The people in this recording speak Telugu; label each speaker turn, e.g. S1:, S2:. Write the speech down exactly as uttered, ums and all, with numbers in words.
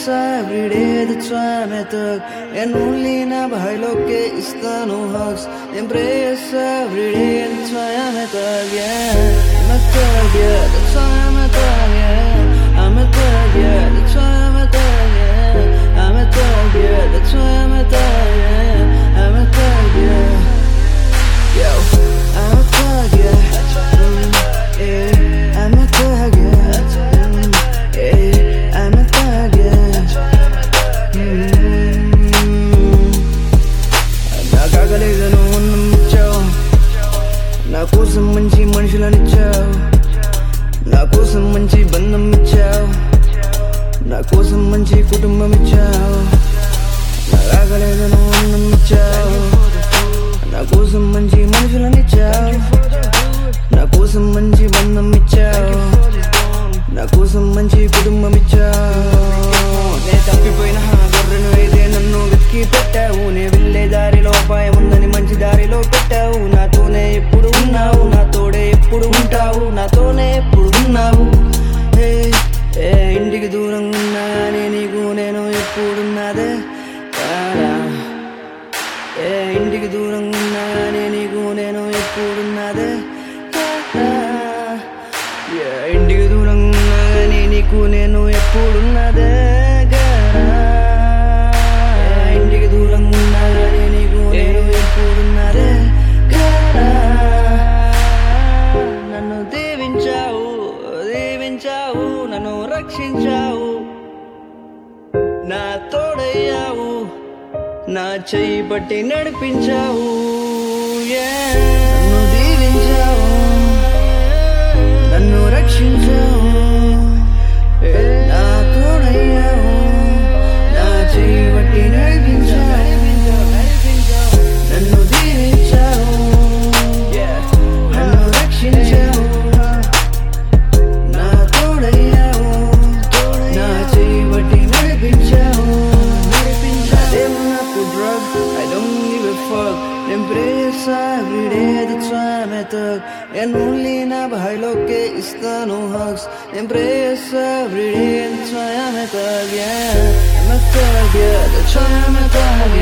S1: every day, that's why I'm a thug. And only na bhai log ke istano hugs. Embrace every day, that's why I'm a thug, yeah. I'm a thug, yeah, that's why I'm a thug, yeah. I'm a thug, yeah, that's why I'm a thug, yeah. I'm a thug, yeah, that's why I'm a thug, yeah. I'm a thug, yeah. Yo, I'm a thug, yeah. Mm, yeah. I'm a thug, yeah. Mm, yeah. I'm a thug, yeah. Mm. నాకాగలేదు నువ్వు నమ్మించావు, నా కోసం మంచి మనుషులను ఇచ్చావు, నా కోసం మంచి బంధం ఇచ్చావు, నా కోసం మంచి కుటుంబం ఇచ్చావు. నాకాగలేదు నువ్వు నమ్మించావు, నా కోసం మంచి మనుషులను ఇచ్చావు, నా కోసం మంచి బంధం ఇచ్చావు, నా కోసం మంచి కుటుంబం ఇచ్చావు. నే తప్పిపోయిన గొర్రెను అయితే నన్ను వెతికి పెట్టావు, నే వెళ్ళే దారిలో అపాయం ఉందని మంచి దారిలో పెట్టావు. నాతోనే ఎప్పుడు ఉన్నావు, నా తోడే ఎప్పుడు ఉంటావు, నాతోనే ఎప్పుడు ఉన్నావు. ఏ ఏ ఇంటికి దూరంగా ఉన్నా కానీ నీకు నేను ఎప్పుడున్నదే కాదా. ఏ ఇంటికి దూరంగా ఉన్నా కానీ నీకు నేను ఎప్పుడున్నదే కాదా. ఏ ఇంటికి దూరంగా ఉన్నా కానీ నీకు నేను ఎప్పుడున్నదే కాదా. ఏ ఇంటికి దూరంగా ఉన్నా కానీ నీకు నేను ఎప్పుడున్నదే కాదా. నన్ను దీవించావు, దీవించావు, నన్ను రక్షించావు, నా తోడయ్యావు, నా చెయ్యి పట్టి నడిపించావు. నన్ను దీవించావు, నన్ను రక్షించావు, నా తోడయ్యావు, నా చెయ్యి పట్టి నడిపించావు. నన్ను దీవించావు, నన్ను రక్షించావు, నా తోడయ్యావు, నా చెయ్యి పట్టి నడిపించావు. I'm not a drug, I don't give a fuck. Embrace every day, that's why I'm a thug. And only na bhai log ke istano hugs. Embrace every day, that's why I'm a thug, yeah. I'm a thug, yeah, that's why I'm a thug,